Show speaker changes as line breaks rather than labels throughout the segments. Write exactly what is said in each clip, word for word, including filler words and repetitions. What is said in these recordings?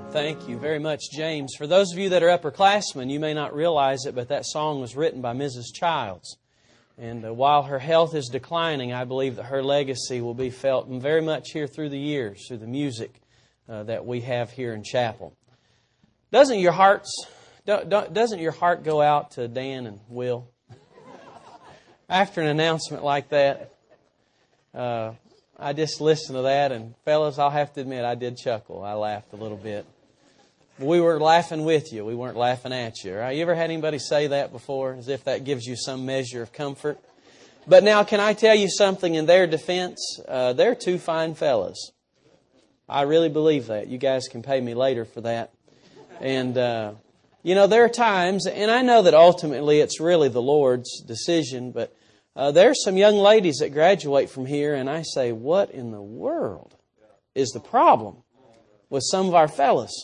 Thank you very much, James. For those of you that are upperclassmen, you may not realize it, but that song was written by Missus Childs. And uh, while her health is declining, I believe that her legacy will be felt very much here through the years, through the music uh, that we have here in chapel. Doesn't your hearts, don't, don't, doesn't your heart go out to Dan and Will? After an announcement like that, uh, I just listened to that, and fellas, I'll have to admit, I did chuckle. I laughed a little bit. We were laughing with you. We weren't laughing at you. Right? You ever had anybody say that before, as if that gives you some measure of comfort? But now, can I tell you something in their defense? Uh, they're two fine fellas. I really believe that. You guys can pay me later for that. And, uh, you know, there are times, and I know that ultimately it's really the Lord's decision, but uh, there are some young ladies that graduate from here, and I say, what in the world is the problem with some of our fellas?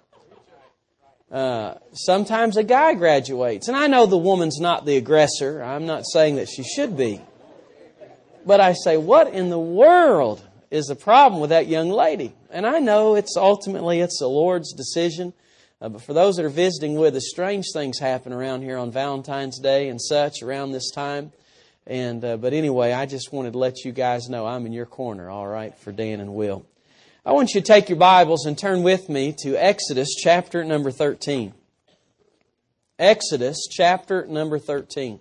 Uh, sometimes a guy graduates, and I know the woman's not the aggressor. I'm not saying that she should be. But I say, what in the world is the problem with that young lady? And I know it's ultimately it's the Lord's decision. Uh, but for those that are visiting with us, strange things happen around here on Valentine's Day and such around this time. And uh, but anyway, I just wanted to let you guys know I'm in your corner, all right, for Dan and Will. I want you to take your Bibles and turn with me to Exodus chapter number thirteen. Exodus chapter number thirteen.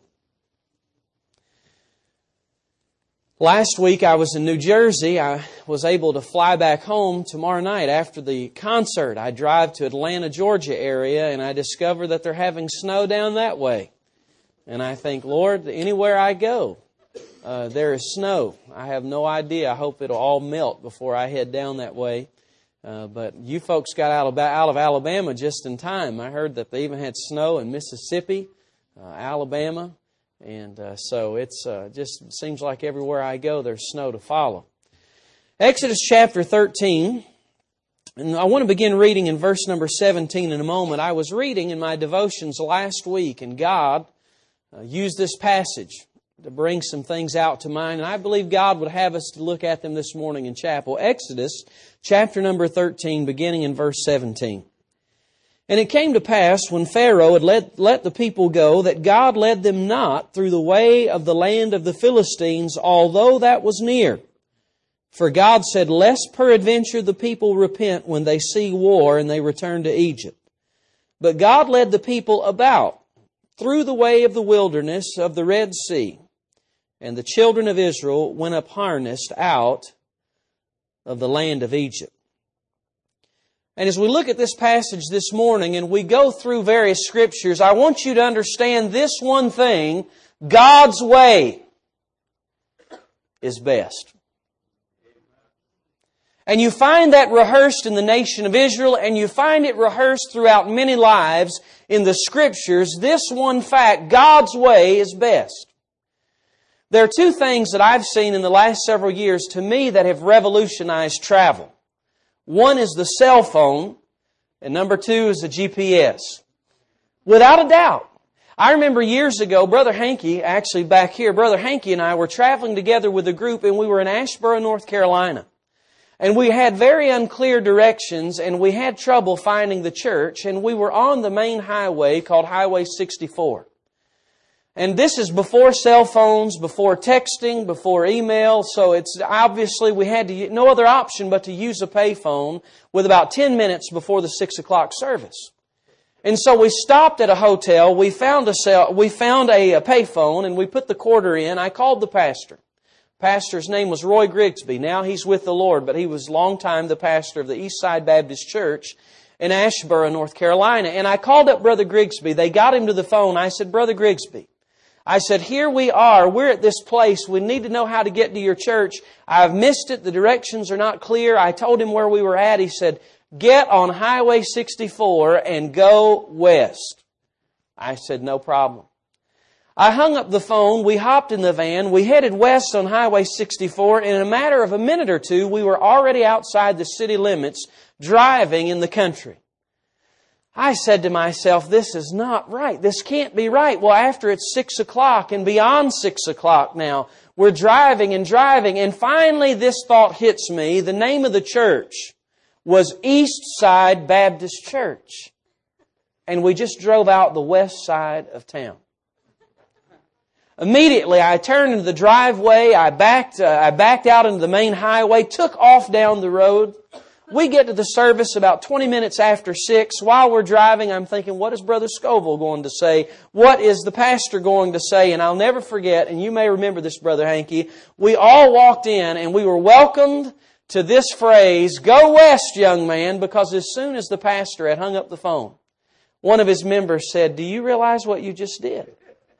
Last week I was in New Jersey. I was able to fly back home tomorrow night after the concert. I drive to Atlanta, Georgia area, and I discover that they're having snow down that way. And I think, Lord, anywhere I go, Uh, there is snow. I have no idea. I hope it'll all melt before I head down that way. Uh, but you folks got out of, out of Alabama just in time. I heard that they even had snow in Mississippi, uh, Alabama. And uh, so it's uh, just seems like everywhere I go there's snow to follow. Exodus chapter thirteen. And I want to begin reading in verse number seventeen in a moment. I was reading in my devotions last week, and God uh, used this passage to bring some things out to mind. And I believe God would have us to look at them this morning in chapel. Exodus chapter number thirteen, beginning in verse seventeen. And it came to pass, when Pharaoh had let, let the people go, that God led them not through the way of the land of the Philistines, although that was near. For God said, lest peradventure the people repent when they see war and they return to Egypt. But God led the people about through the way of the wilderness of the Red Sea. And the children of Israel went up harnessed out of the land of Egypt. And as we look at this passage this morning and we go through various scriptures, I want you to understand this one thing: God's way is best. And you find that rehearsed in the nation of Israel, and you find it rehearsed throughout many lives in the scriptures. This one fact: God's way is best. There are two things that I've seen in the last several years to me that have revolutionized travel. One is the cell phone, and number two is the G P S. Without a doubt. I remember years ago, Brother Hankey, actually back here, Brother Hankey and I were traveling together with a group, and we were in Asheboro, North Carolina. And we had very unclear directions, and we had trouble finding the church, and we were on the main highway called Highway sixty-four. And this is before cell phones, before texting, before email, so it's obviously we had to, no other option but to use a payphone with about ten minutes before the six o'clock service. And so we stopped at a hotel, we found a cell, we found a, a payphone, and we put the quarter in. I called the pastor. Pastor's name was Roy Grigsby. Now he's with the Lord, but he was long time the pastor of the Eastside Baptist Church in Asheboro, North Carolina. And I called up Brother Grigsby. They got him to the phone. I said, Brother Grigsby, I said, here we are. We're at this place. We need to know how to get to your church. I've missed it. The directions are not clear. I told him where we were at. He said, get on Highway sixty-four and go west. I said, no problem. I hung up the phone. We hopped in the van. We headed west on Highway sixty-four. And in a matter of a minute or two, we were already outside the city limits, driving in the country. I said to myself, this is not right. This can't be right. Well, after it's six o'clock and beyond six o'clock now, we're driving and driving. And finally this thought hits me. The name of the church was East Side Baptist Church. And we just drove out the west side of town. Immediately, I turned into the driveway, I backed, uh, I backed out into the main highway, took off down the road. We get to the service about twenty minutes after six. While we're driving, I'm thinking, what is Brother Scoville going to say? What is the pastor going to say? And I'll never forget, and you may remember this, Brother Hankey, we all walked in and we were welcomed to this phrase, "Go west, young man," because as soon as the pastor had hung up the phone, one of his members said, "Do you realize what you just did?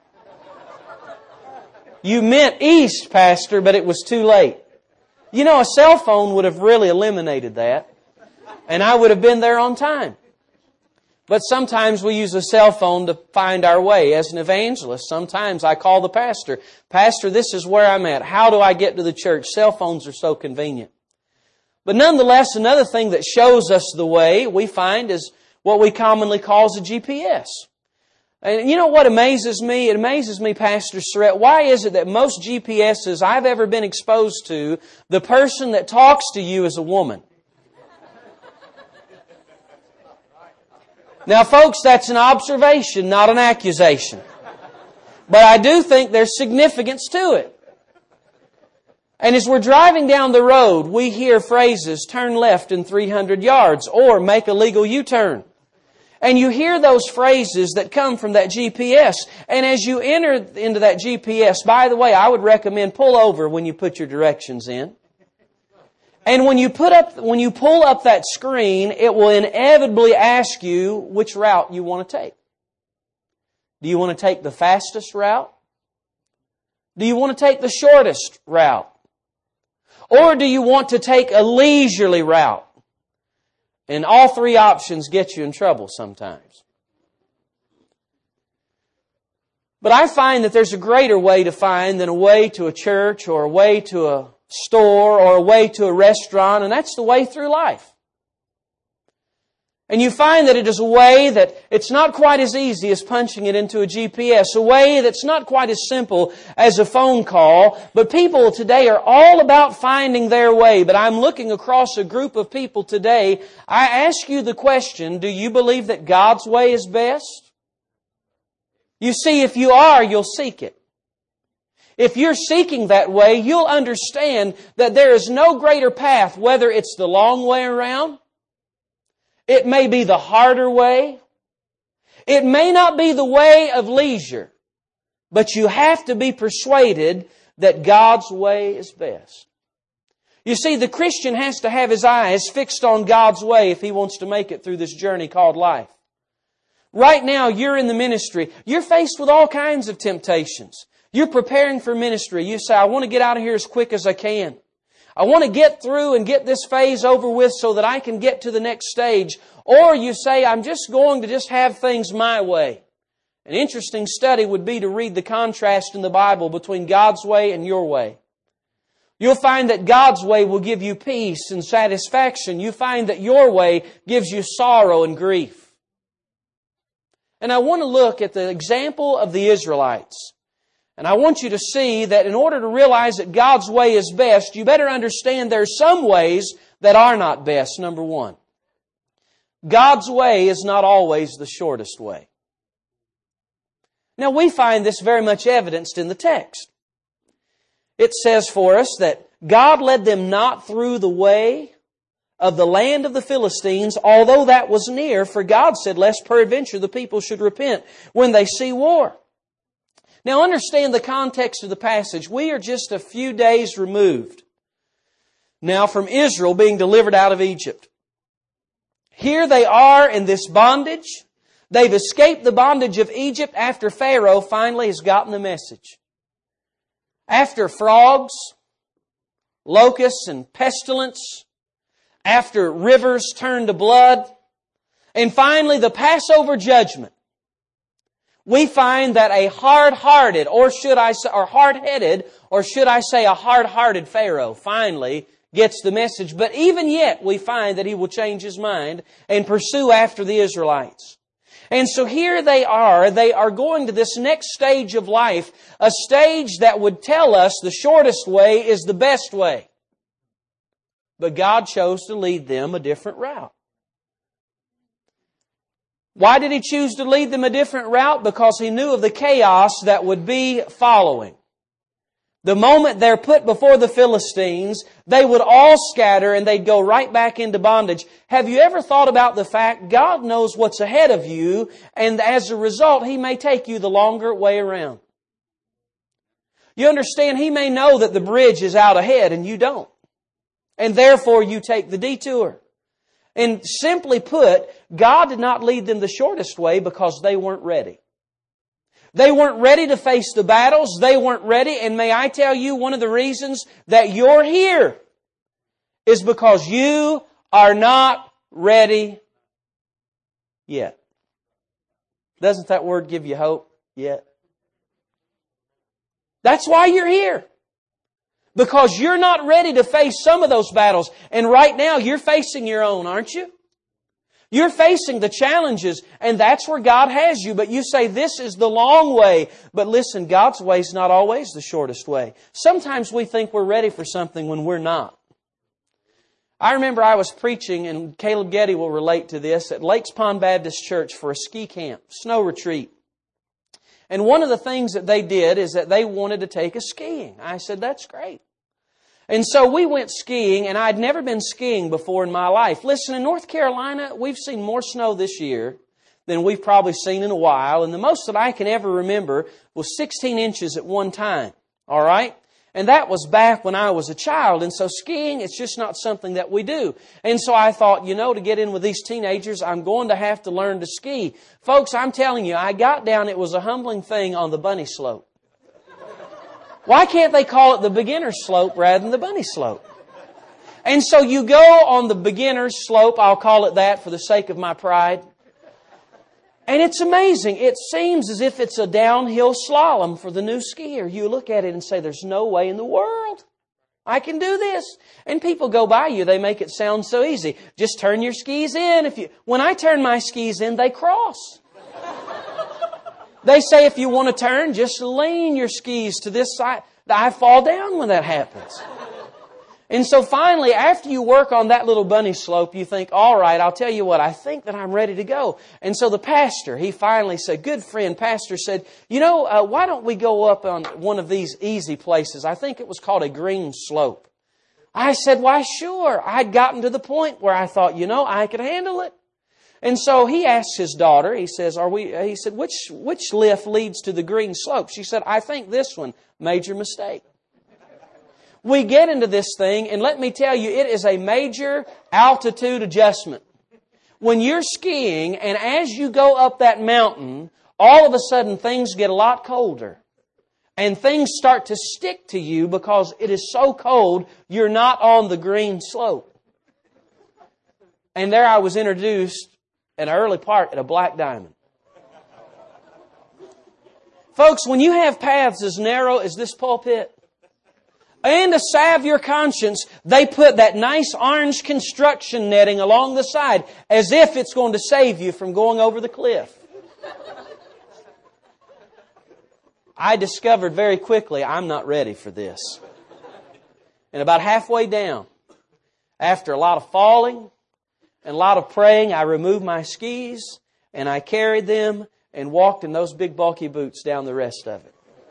You meant east, Pastor, but it was too late." You know, a cell phone would have really eliminated that, and I would have been there on time. But sometimes we use a cell phone to find our way. As an evangelist, sometimes I call the pastor, "Pastor, this is where I'm at. How do I get to the church?" Cell phones are so convenient. But nonetheless, another thing that shows us the way we find is what we commonly call a G P S. And you know what amazes me? It amazes me, Pastor Surratt. Why is it that most G P S's I've ever been exposed to, the person that talks to you is a woman? Now, folks, that's an observation, not an accusation. But I do think there's significance to it. And as we're driving down the road, we hear phrases, "Turn left in three hundred yards," or "Make a legal U-turn." And you hear those phrases that come from that G P S. And as you enter into that G P S, by the way, I would recommend pull over when you put your directions in. And when you put up, when you pull up that screen, it will inevitably ask you which route you want to take. Do you want to take the fastest route? Do you want to take the shortest route? Or do you want to take a leisurely route? And all three options get you in trouble sometimes. But I find that there's a greater way to find than a way to a church or a way to a store or a way to a restaurant, and that's the way through life. And you find that it is a way that it's not quite as easy as punching it into a G P S, a way that's not quite as simple as a phone call, but people today are all about finding their way. But I'm looking across a group of people today. I ask you the question, do you believe that God's way is best? You see, if you are, you'll seek it. If you're seeking that way, you'll understand that there is no greater path, whether it's the long way around, it may be the harder way. It may not be the way of leisure. But you have to be persuaded that God's way is best. You see, the Christian has to have his eyes fixed on God's way if he wants to make it through this journey called life. Right now, you're in the ministry. You're faced with all kinds of temptations. You're preparing for ministry. You say, "I want to get out of here as quick as I can. I want to get through and get this phase over with so that I can get to the next stage." Or you say, "I'm just going to just have things my way." An interesting study would be to read the contrast in the Bible between God's way and your way. You'll find that God's way will give you peace and satisfaction. You find that your way gives you sorrow and grief. And I want to look at the example of the Israelites. And I want you to see that in order to realize that God's way is best, you better understand there are some ways that are not best, number one. God's way is not always the shortest way. Now we find this very much evidenced in the text. It says for us that God led them not through the way of the land of the Philistines, although that was near, for God said, "Lest peradventure the people should repent when they see war." Now understand the context of the passage. We are just a few days removed now from Israel being delivered out of Egypt. Here they are in this bondage. They've escaped the bondage of Egypt after Pharaoh finally has gotten the message. After frogs, locusts, and pestilence, after rivers turned to blood, and finally the Passover judgment, we find that a hard-hearted, or should I say, or hard-headed, or should I say a hard-hearted Pharaoh finally gets the message. But even yet, we find that he will change his mind and pursue after the Israelites. And so here they are. They are going to this next stage of life, a stage that would tell us the shortest way is the best way. But God chose to lead them a different route. Why did He choose to lead them a different route? Because He knew of the chaos that would be following. The moment they're put before the Philistines, they would all scatter and they'd go right back into bondage. Have you ever thought about the fact God knows what's ahead of you, and as a result, He may take you the longer way around? You understand, He may know that the bridge is out ahead and you don't. And therefore you take the detour. And simply put, God did not lead them the shortest way because they weren't ready. They weren't ready to face the battles. They weren't ready. And may I tell you, one of the reasons that you're here is because you are not ready yet. Doesn't that word give you hope? Yet. That's why you're here. Because you're not ready to face some of those battles. And right now you're facing your own, aren't you? You're facing the challenges, and that's where God has you. But you say, this is the long way. But listen, God's way is not always the shortest way. Sometimes we think we're ready for something when we're not. I remember I was preaching, and Caleb Getty will relate to this, at Lakes Pond Baptist Church for a ski camp, snow retreat. And one of the things that they did is that they wanted to take us skiing. I said, that's great. And so we went skiing, and I'd never been skiing before in my life. Listen, in North Carolina, we've seen more snow this year than we've probably seen in a while. And the most that I can ever remember was sixteen inches at one time. All right? And that was back when I was a child. And so skiing, it's just not something that we do. And so I thought, you know, to get in with these teenagers, I'm going to have to learn to ski. Folks, I'm telling you, I got down, it was a humbling thing on the bunny slope. Why can't they call it the beginner slope rather than the bunny slope? And so you go on the beginner slope, I'll call it that for the sake of my pride. And it's amazing. It seems as if it's a downhill slalom for the new skier. You look at it and say, there's no way in the world I can do this. And people go by you, they make it sound so easy. Just turn your skis in. If you, when I turn my skis in, they cross. They say if you want to turn, just lean your skis to this side. I fall down when that happens. And so finally, after you work on that little bunny slope, you think, all right, I'll tell you what, I think that I'm ready to go. And so the pastor, he finally said, good friend, pastor said, you know, uh, why don't we go up on one of these easy places? I think it was called a green slope. I said, why, sure. I'd gotten to the point where I thought, you know, I could handle it. And so he asked his daughter, he says, "Are we?" He said, which, which lift leads to the green slope? She said, I think this one. Major mistake. We get into this thing, and let me tell you, it is a major altitude adjustment. When you're skiing, and as you go up that mountain, all of a sudden things get a lot colder. And things start to stick to you because it is so cold, you're not on the green slope. And there I was introduced an early part at a black diamond. Folks, when you have paths as narrow as this pulpit, and to salve your conscience, they put that nice orange construction netting along the side as if it's going to save you from going over the cliff. I discovered very quickly I'm not ready for this. And about halfway down, after a lot of falling and a lot of praying, I removed my skis and I carried them and walked in those big bulky boots down the rest of it.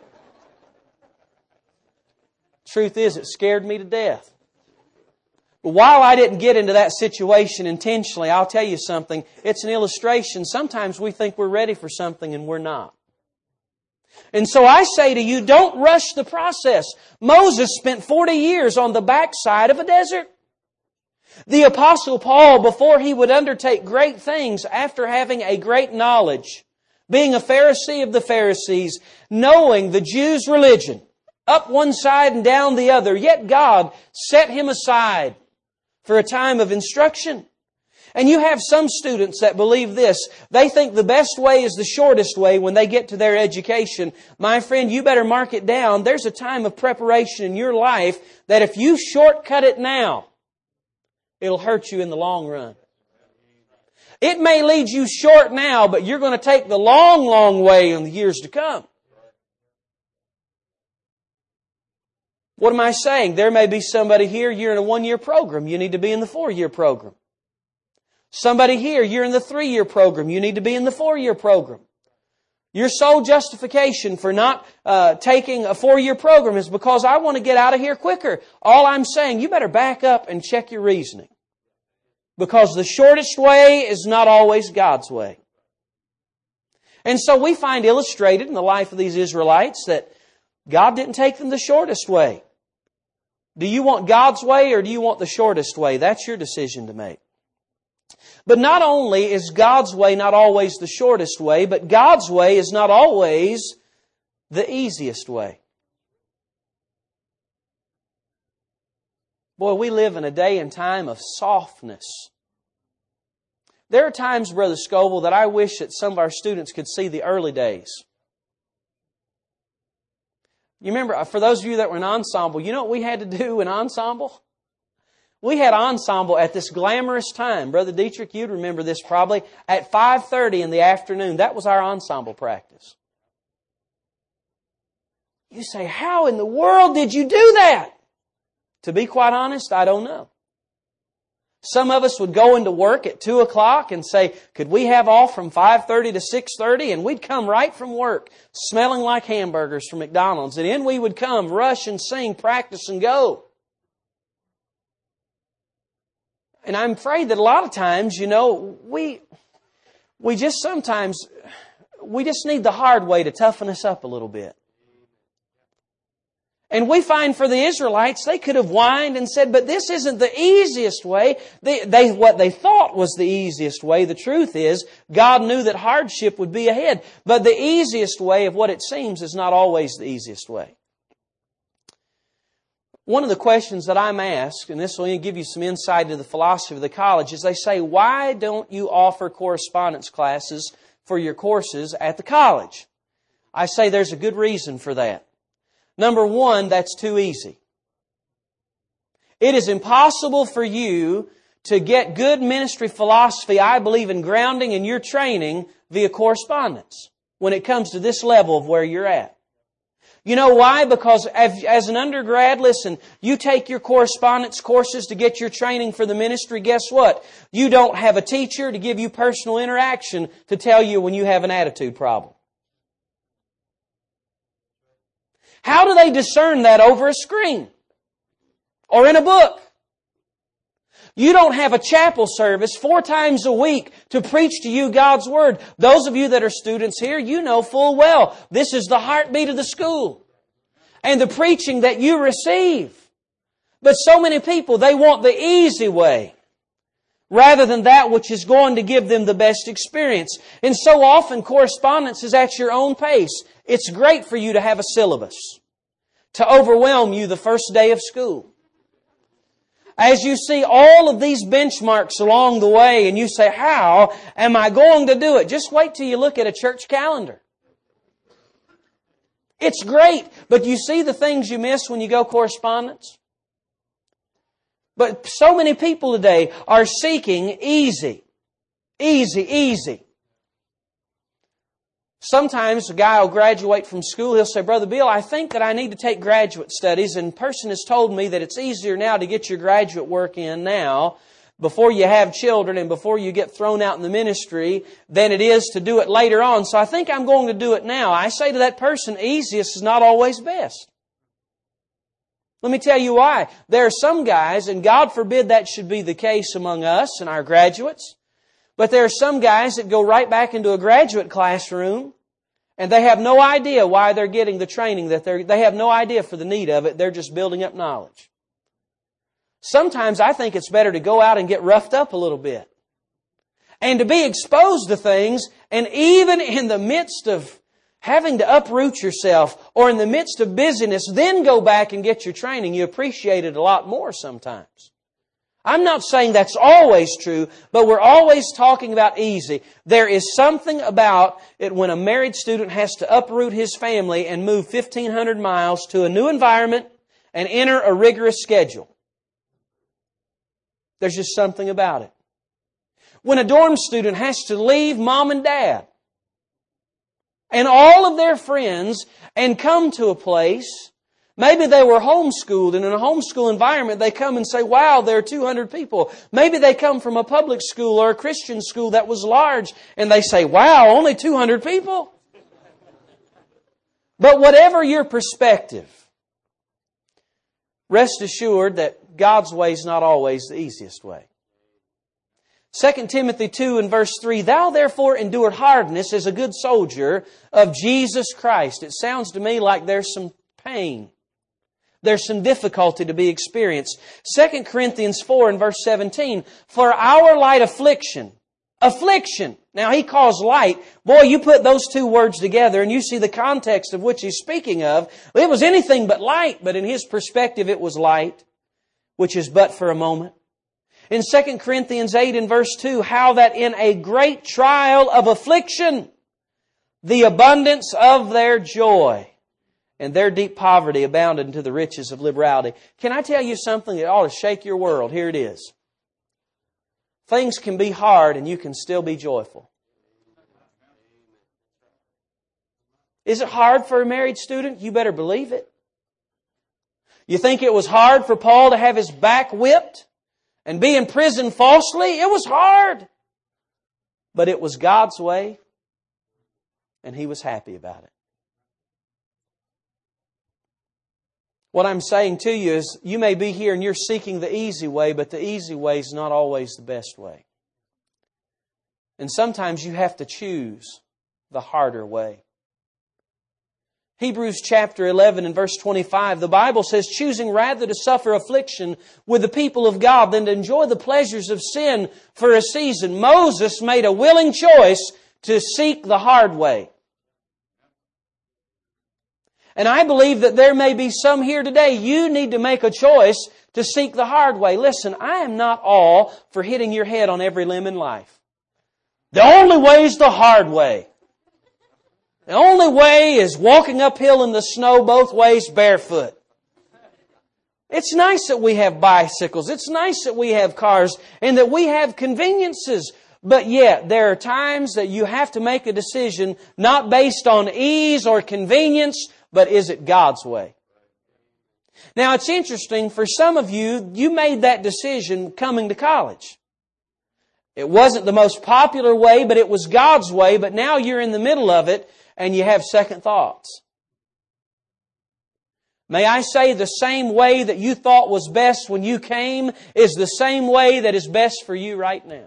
Truth is, it scared me to death. But while I didn't get into that situation intentionally, I'll tell you something. It's an illustration. Sometimes we think we're ready for something and we're not. And so I say to you, don't rush the process. Moses spent forty years on the backside of a desert. The Apostle Paul, before he would undertake great things, after having a great knowledge, being a Pharisee of the Pharisees, knowing the Jews' religion, up one side and down the other, yet God set him aside for a time of instruction. And you have some students that believe this. They think the best way is the shortest way when they get to their education. My friend, you better mark it down. There's a time of preparation in your life that if you shortcut it now, it'll hurt you in the long run. It may lead you short now, but you're going to take the long, long way in the years to come. What am I saying? There may be somebody here, you're in a one-year program. You need to be in the four-year program. Somebody here, you're in the three-year program. You need to be in the four-year program. Your sole justification for not uh, taking a four-year program is because I want to get out of here quicker. All I'm saying, you better back up and check your reasoning. Because the shortest way is not always God's way. And so we find illustrated in the life of these Israelites that God didn't take them the shortest way. Do you want God's way or do you want the shortest way? That's your decision to make. But not only is God's way not always the shortest way, but God's way is not always the easiest way. Boy, we live in a day and time of softness. There are times, Brother Scoville, that I wish that some of our students could see the early days. You remember, for those of you that were in ensemble, you know what we had to do in ensemble? We had ensemble at this glamorous time. Brother Dietrich, you'd remember this probably. At five thirty in the afternoon, that was our ensemble practice. You say, how in the world did you do that? To be quite honest, I don't know. Some of us would go into work at two o'clock and say, could we have off from five thirty to six thirty? And we'd come right from work, smelling like hamburgers from McDonald's. And in we would come, rush and sing, practice and go. And I'm afraid that a lot of times, you know, we we just sometimes, we just need the hard way to toughen us up a little bit. And we find for the Israelites, they could have whined and said, but this isn't the easiest way. They, they, what they thought was the easiest way. The truth is, God knew that hardship would be ahead. But the easiest way of what it seems is not always the easiest way. One of the questions that I'm asked, and this will give you some insight into the philosophy of the college, is they say, why don't you offer correspondence classes for your courses at the college? I say there's a good reason for that. Number one, that's too easy. It is impossible for you to get good ministry philosophy, I believe, in grounding in your training via correspondence when it comes to this level of where you're at. You know why? Because as an undergrad, listen, you take your correspondence courses to get your training for the ministry, guess what? You don't have a teacher to give you personal interaction to tell you when you have an attitude problem. How do they discern that over a screen or in a book? You don't have a chapel service four times a week to preach to you God's Word. Those of you that are students here, you know full well this is the heartbeat of the school and the preaching that you receive. But so many people, they want the easy way rather than that which is going to give them the best experience. And so often correspondence is at your own pace. It's great for you to have a syllabus to overwhelm you the first day of school. As you see all of these benchmarks along the way and you say, how am I going to do it? Just wait till you look at a church calendar. It's great, but you see the things you miss when you go correspondence? But so many people today are seeking easy, easy, easy. Sometimes a guy will graduate from school, he'll say, Brother Bill, I think that I need to take graduate studies, and a person has told me that it's easier now to get your graduate work in now, before you have children and before you get thrown out in the ministry, than it is to do it later on. So I think I'm going to do it now. I say to that person, easiest is not always best. Let me tell you why. There are some guys, and God forbid that should be the case among us and our graduates, but there are some guys that go right back into a graduate classroom and they have no idea why they're getting the training that they're, they have no idea for the need of it. They're just building up knowledge. Sometimes I think it's better to go out and get roughed up a little bit and to be exposed to things, and even in the midst of having to uproot yourself or in the midst of busyness, then go back and get your training. You appreciate it a lot more sometimes. I'm not saying that's always true, but we're always talking about easy. There is something about it when a married student has to uproot his family and move fifteen hundred miles to a new environment and enter a rigorous schedule. There's just something about it. When a dorm student has to leave mom and dad and all of their friends and come to a place Maybe they were homeschooled, and in a homeschool environment they come and say, wow, there are two hundred people. Maybe they come from a public school or a Christian school that was large, and they say, wow, only two hundred people? But whatever your perspective, rest assured that God's way is not always the easiest way. Second Timothy two and verse three, Thou therefore endured hardness as a good soldier of Jesus Christ. It sounds to me like there's some pain. There's some difficulty to be experienced. Second Corinthians four and verse seventeen, For our light affliction, affliction. Now he calls light. Boy, you put those two words together and you see the context of which he's speaking of. It was anything but light, but in his perspective it was light, which is but for a moment. In Second Corinthians eight and verse two, how that in a great trial of affliction, the abundance of their joy and their deep poverty abounded to the riches of liberality. Can I tell you something that ought to shake your world? Here it is. Things can be hard and you can still be joyful. Is it hard for a married student? You better believe it. You think it was hard for Paul to have his back whipped and be in prison falsely? It was hard. But it was God's way, and he was happy about it. What I'm saying to you is, you may be here and you're seeking the easy way, but the easy way is not always the best way. And sometimes you have to choose the harder way. Hebrews chapter eleven and verse twenty-five, the Bible says, choosing rather to suffer affliction with the people of God than to enjoy the pleasures of sin for a season. Moses made a willing choice to seek the hard way. And I believe that there may be some here today, you need to make a choice to seek the hard way. Listen, I am not all for hitting your head on every limb in life. The only way is the hard way. The only way is walking uphill in the snow both ways barefoot. It's nice that we have bicycles. It's nice that we have cars and that we have conveniences. But yet, there are times that you have to make a decision not based on ease or convenience, but is it God's way? Now, it's interesting, for some of you, you made that decision coming to college. It wasn't the most popular way, but it was God's way, but now you're in the middle of it and you have second thoughts. May I say, the same way that you thought was best when you came is the same way that is best for you right now.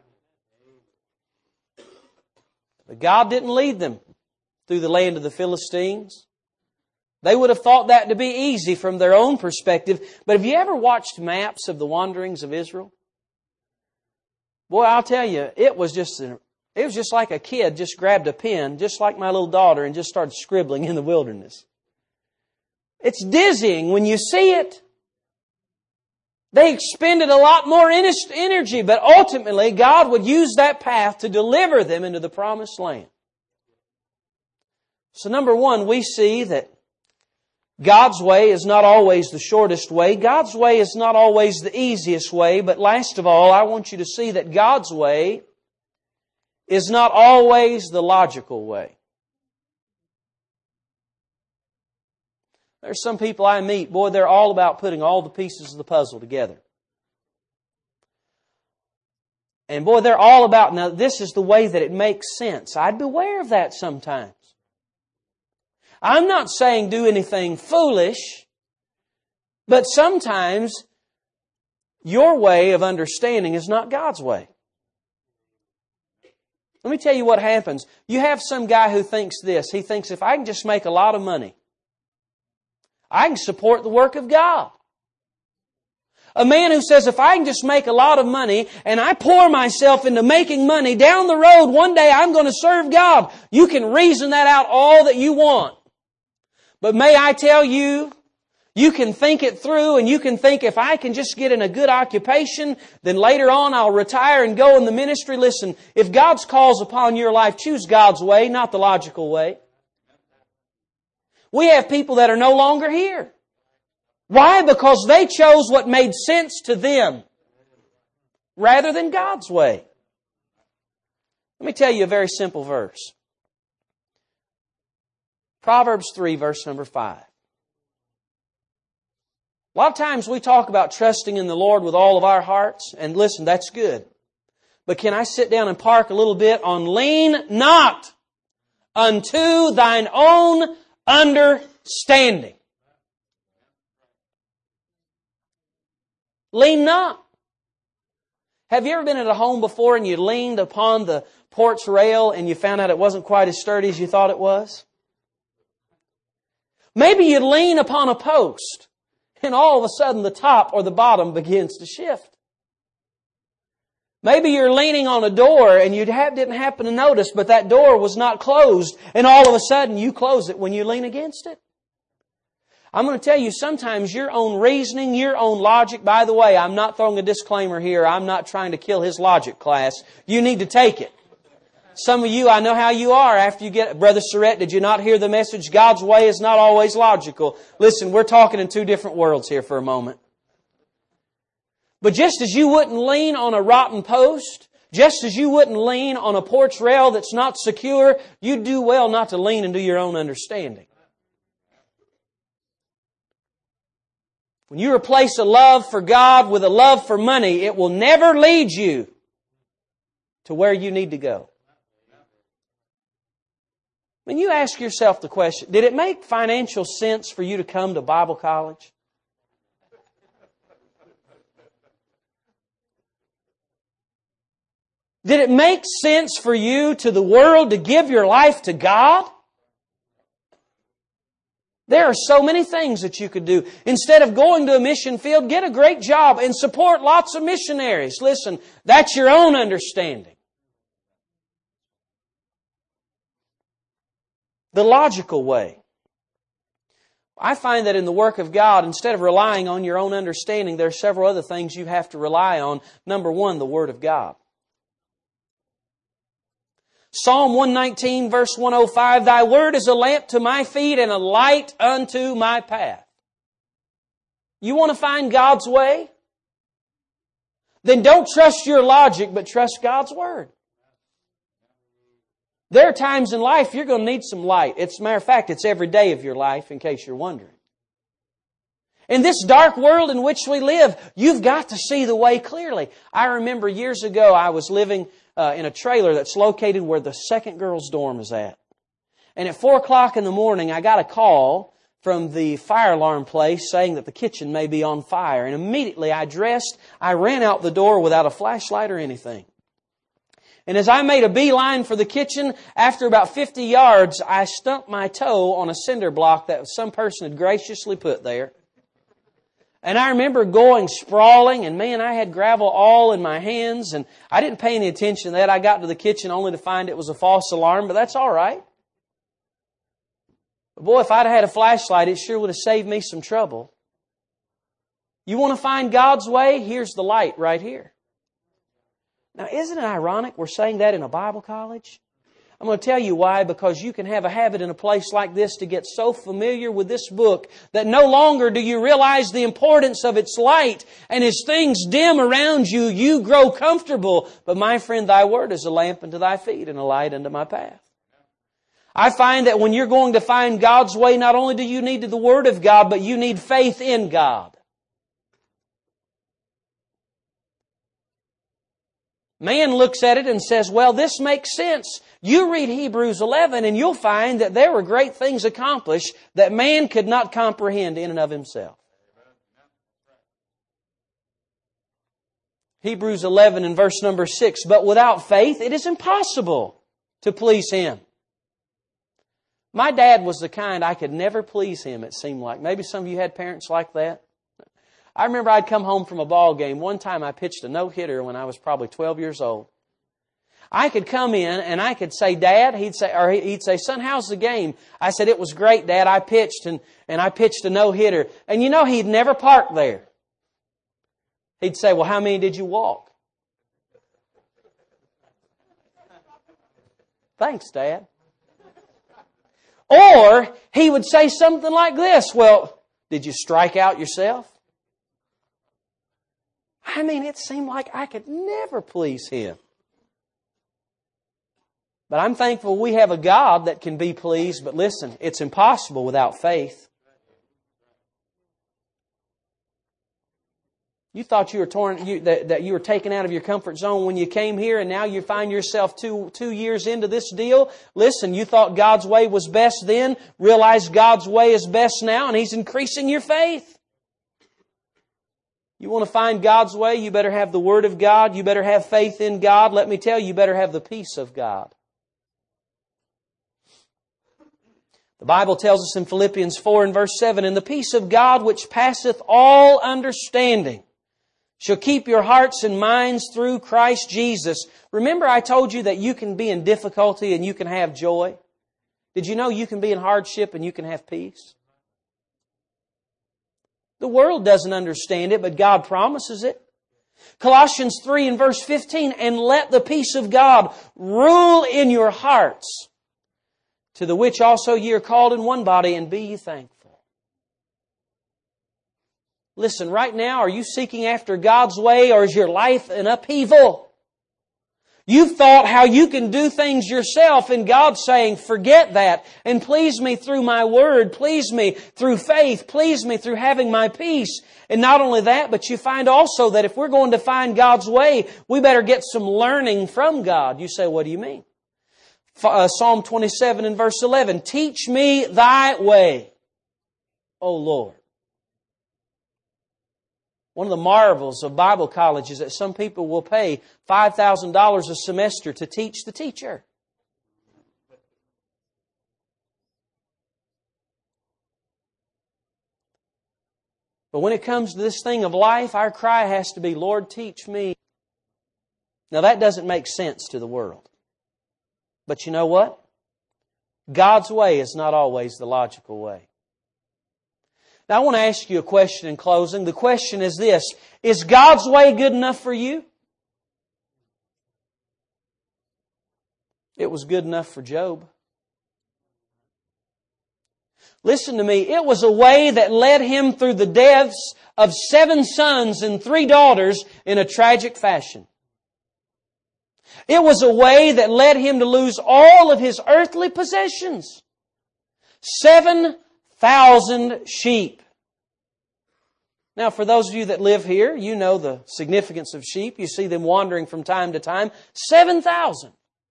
But God didn't lead them through the land of the Philistines. They would have thought that to be easy from their own perspective. But have you ever watched maps of the wanderings of Israel? Boy, I'll tell you, it was just it was just like a kid just grabbed a pen, just like my little daughter, and just started scribbling in the wilderness. It's dizzying when you see it. They expended a lot more energy, but ultimately God would use that path to deliver them into the promised land. So number one, we see that God's way is not always the shortest way. God's way is not always the easiest way. But last of all, I want you to see that God's way is not always the logical way. There's some people I meet, boy, they're all about putting all the pieces of the puzzle together. And boy, they're all about, now this is the way that it makes sense. I'd beware of that sometimes. I'm not saying do anything foolish, but sometimes your way of understanding is not God's way. Let me tell you what happens. You have some guy who thinks this. He thinks, if I can just make a lot of money, I can support the work of God. A man who says, if I can just make a lot of money and I pour myself into making money, down the road one day I'm going to serve God. You can reason that out all that you want. But may I tell you, you can think it through and you can think, if I can just get in a good occupation, then later on I'll retire and go in the ministry. Listen, if God's calls upon your life, choose God's way, not the logical way. We have people that are no longer here. Why? Because they chose what made sense to them rather than God's way. Let me tell you a very simple verse. Proverbs three, verse number five. A lot of times we talk about trusting in the Lord with all of our hearts, and listen, that's good. But can I sit down and park a little bit on lean not unto thine own understanding? Lean not. Have you ever been at a home before and you leaned upon the porch rail and you found out it wasn't quite as sturdy as you thought it was? Maybe you lean upon a post and all of a sudden the top or the bottom begins to shift. Maybe you're leaning on a door and you didn't happen to notice, but that door was not closed, and all of a sudden you close it when you lean against it. I'm going to tell you, sometimes your own reasoning, your own logic, by the way, I'm not throwing a disclaimer here. I'm not trying to kill his logic class. You need to take it. Some of you, I know how you are after you get, Brother Surrett, did you not hear the message? God's way is not always logical. Listen, we're talking in two different worlds here for a moment. But just as you wouldn't lean on a rotten post, just as you wouldn't lean on a porch rail that's not secure, you do well not to lean into your own understanding. When you replace a love for God with a love for money, it will never lead you to where you need to go. When you ask yourself the question, did it make financial sense for you to come to Bible college? Did it make sense for you to the world to give your life to God? There are so many things that you could do. Instead of going to a mission field, get a great job and support lots of missionaries. Listen, that's your own understanding. The logical way. I find that in the work of God, instead of relying on your own understanding, there are several other things you have to rely on. Number one, the Word of God. Psalm one nineteen, verse one oh five, Thy word is a lamp to my feet and a light unto my path. You want to find God's way? Then don't trust your logic, but trust God's Word. There are times in life you're going to need some light. It's, as a matter of fact, it's every day of your life, in case you're wondering. In this dark world in which we live, you've got to see the way clearly. I remember years ago I was living Uh, in a trailer that's located where the second girl's dorm is at. And at four o'clock in the morning, I got a call from the fire alarm place saying that the kitchen may be on fire. And immediately I dressed, I ran out the door without a flashlight or anything. And as I made a beeline for the kitchen, after about fifty yards, I stumped my toe on a cinder block that some person had graciously put there. And I remember going sprawling, and man, I had gravel all in my hands, and I didn't pay any attention to that. I got to the kitchen only to find it was a false alarm, but that's all right. But boy, if I'd had a flashlight, it sure would have saved me some trouble. You want to find God's way? Here's the light right here. Now, isn't it ironic we're saying that in a Bible college? I'm going to tell you why, because you can have a habit in a place like this to get so familiar with this book that no longer do you realize the importance of its light, and as things dim around you, you grow comfortable. But my friend, Thy Word is a lamp unto Thy feet and a light unto my path. I find that when you're going to find God's way, not only do you need the Word of God, but you need faith in God. Man looks at it and says, well, this makes sense. You read Hebrews eleven and you'll find that there were great things accomplished that man could not comprehend in and of himself. Hebrews eleven and verse number six, but without faith it is impossible to please Him. My dad was the kind I could never please him, it seemed like. Maybe some of you had parents like that. I remember I'd come home from a ball game. One time I pitched a no-hitter when I was probably twelve years old. I could come in and I could say, Dad, he'd say, or he'd say, Son, how's the game? I said, it was great, Dad. I pitched and, and I pitched a no-hitter. And you know, he'd never park there. He'd say, well, how many did you walk? Thanks, Dad. Or he would say something like this, well, did you strike out yourself? I mean, it seemed like I could never please Him. But I'm thankful we have a God that can be pleased. But listen, it's impossible without faith. You thought you were torn, you, that, that you were taken out of your comfort zone when you came here, and now you find yourself two, two years into this deal. Listen, you thought God's way was best then, realize God's way is best now, and He's increasing your faith. You want to find God's way, you better have the Word of God, you better have faith in God. Let me tell you, you better have the peace of God. The Bible tells us in Philippians four and verse seven, "And the peace of God which passeth all understanding shall keep your hearts and minds through Christ Jesus." Remember I told you that you can be in difficulty and you can have joy? Did you know you can be in hardship and you can have peace? The world doesn't understand it, but God promises it. Colossians three and verse fifteen, "And let the peace of God rule in your hearts, to the which also ye are called in one body, and be ye thankful." Listen, right now, are you seeking after God's way, or is your life an upheaval? You've thought how you can do things yourself, and God's saying, forget that, and please me through my Word, please me through faith, please me through having my peace. And not only that, but you find also that if we're going to find God's way, we better get some learning from God. You say, what do you mean? Psalm twenty-seven and verse eleven, "Teach me thy way, O Lord." One of the marvels of Bible college is that some people will pay five thousand dollars a semester to teach the teacher. But when it comes to this thing of life, our cry has to be, "Lord, teach me." Now that doesn't make sense to the world. But you know what? God's way is not always the logical way. Now I want to ask you a question in closing. The question is this: is God's way good enough for you? It was good enough for Job. Listen to me. It was a way that led him through the deaths of seven sons and three daughters in a tragic fashion. It was a way that led him to lose all of his earthly possessions. Seven thousand sheep. Now, for those of you that live here, you know the significance of sheep. You see them wandering from time to time. Seven thousand.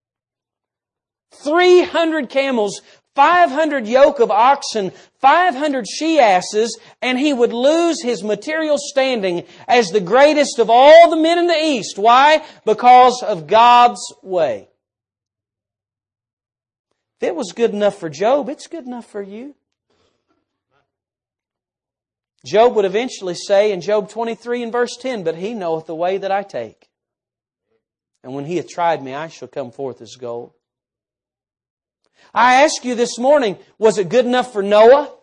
Three hundred camels, five hundred yoke of oxen, five hundred she-asses, and he would lose his material standing as the greatest of all the men in the East. Why? Because of God's way. If it was good enough for Job, it's good enough for you. Job would eventually say in Job twenty-three and verse ten, "But He knoweth the way that I take. And when He hath tried me, I shall come forth as gold." I ask you this morning, was it good enough for Noah?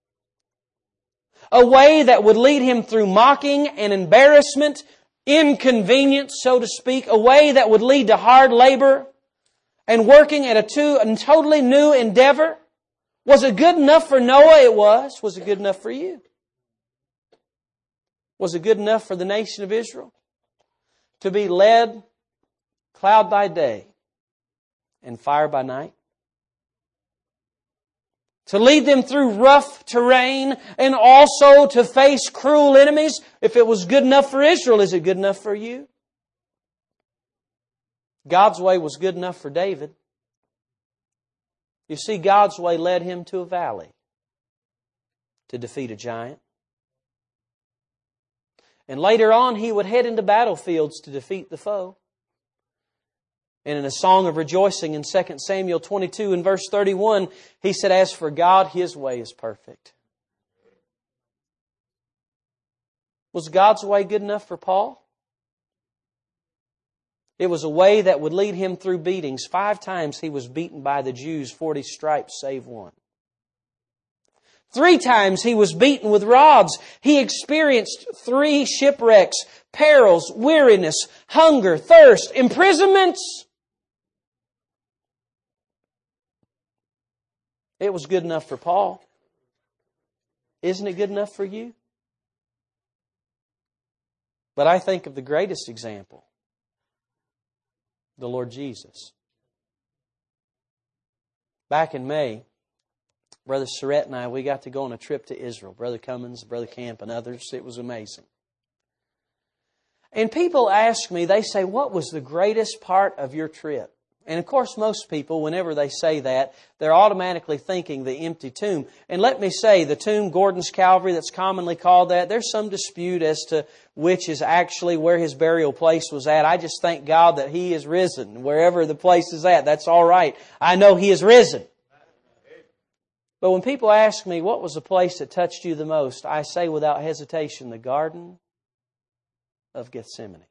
A way that would lead him through mocking and embarrassment, inconvenience, so to speak. A way that would lead to hard labor and working at a, two, a totally new endeavor. Was it good enough for Noah? It was. Was it good enough for you? Was it good enough for the nation of Israel? To be led cloud by day and fire by night? To lead them through rough terrain and also to face cruel enemies? If it was good enough for Israel, is it good enough for you? God's way was good enough for David. You see, God's way led him to a valley to defeat a giant. And later on, he would head into battlefields to defeat the foe. And in a song of rejoicing in Second Samuel twenty-two and verse thirty-one, he said, "As for God, His way is perfect." Was God's way good enough for Paul? It was a way that would lead him through beatings. Five times he was beaten by the Jews, forty stripes save one. Three times he was beaten with rods. He experienced three shipwrecks, perils, weariness, hunger, thirst, imprisonments. It was good enough for Paul. Isn't it good enough for you? But I think of the greatest example, the Lord Jesus. Back in May, Brother Surratt and I, we got to go on a trip to Israel. Brother Cummins, Brother Camp, and others. It was amazing. And people ask me, they say, what was the greatest part of your trip? And of course, most people, whenever they say that, they're automatically thinking the empty tomb. And let me say, the tomb, Gordon's Calvary, that's commonly called that, there's some dispute as to which is actually where His burial place was at. I just thank God that He is risen. Wherever the place is at, that's all right. I know He is risen. But when people ask me, what was the place that touched you the most? I say without hesitation, the Garden of Gethsemane.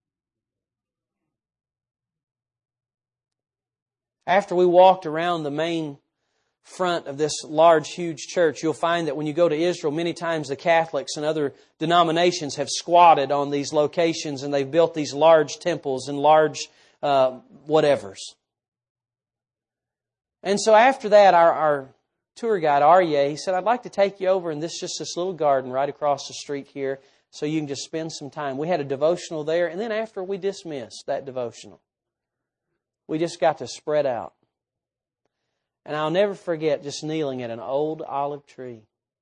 After we walked around the main front of this large, huge church, you'll find that when you go to Israel, many times the Catholics and other denominations have squatted on these locations and they've built these large temples and large uh, whatevers. And so after that, our, our tour guide, Aryeh, he said, I'd like to take you over in this just this little garden right across the street here so you can just spend some time. We had a devotional there, and then after we dismissed that devotional, we just got to spread out. And I'll never forget just kneeling at an old olive tree.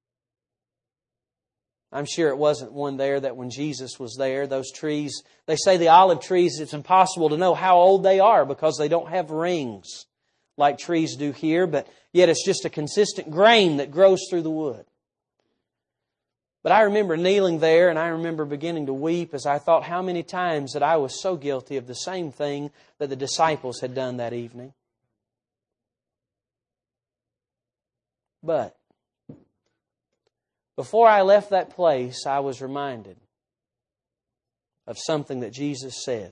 I'm sure it wasn't one there that when Jesus was there, those trees, they say the olive trees, it's impossible to know how old they are because they don't have rings like trees do here, but yet it's just a consistent grain that grows through the wood. But I remember kneeling there and I remember beginning to weep as I thought how many times that I was so guilty of the same thing that the disciples had done that evening. But before I left that place, I was reminded of something that Jesus said.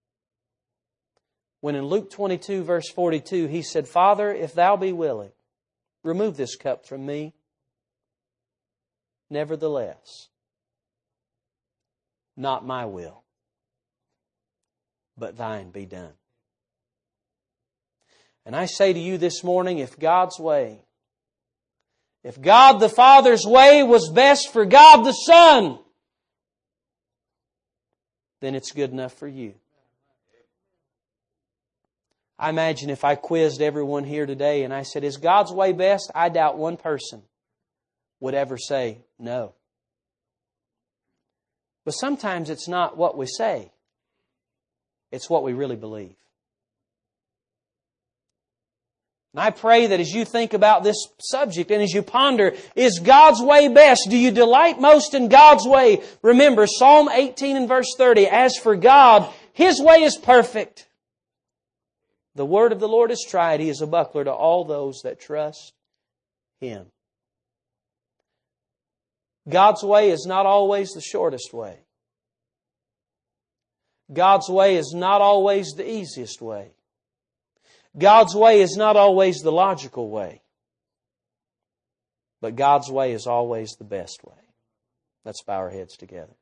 When in Luke twenty-two, verse forty-two, He said, Father, if Thou be willing, remove this cup from me. Nevertheless, not my will, but Thine be done. And I say to you this morning, if God's way, if God the Father's way was best for God the Son, then it's good enough for you. I imagine if I quizzed everyone here today and I said, is God's way best? I doubt one person would ever say no. But sometimes it's not what we say. It's what we really believe. And I pray that as you think about this subject and as you ponder, is God's way best? Do you delight most in God's way? Remember Psalm eighteen and verse thirty, as for God, His way is perfect. The word of the Lord is tried. He is a buckler to all those that trust Him. God's way is not always the shortest way. God's way is not always the easiest way. God's way is not always the logical way. But God's way is always the best way. Let's bow our heads together.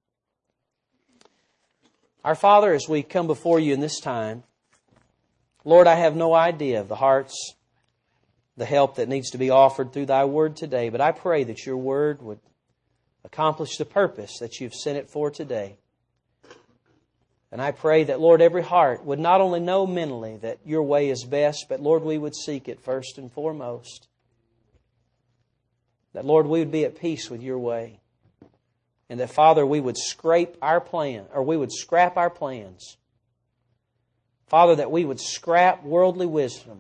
Our Father, as we come before You in this time, Lord, I have no idea of the hearts, the help that needs to be offered through Thy Word today, but I pray that Your Word would accomplish the purpose that You've sent it for today. And I pray that, Lord, every heart would not only know mentally that Your way is best, but, Lord, we would seek it first and foremost. That, Lord, we would be at peace with Your way. And that, Father, we would scrape our plan, or we would scrap our plans. Father, that we would scrap worldly wisdom.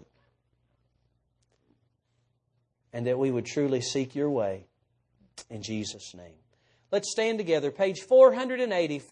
And that we would truly seek Your way. In Jesus' name. Let's stand together. Page four eighty.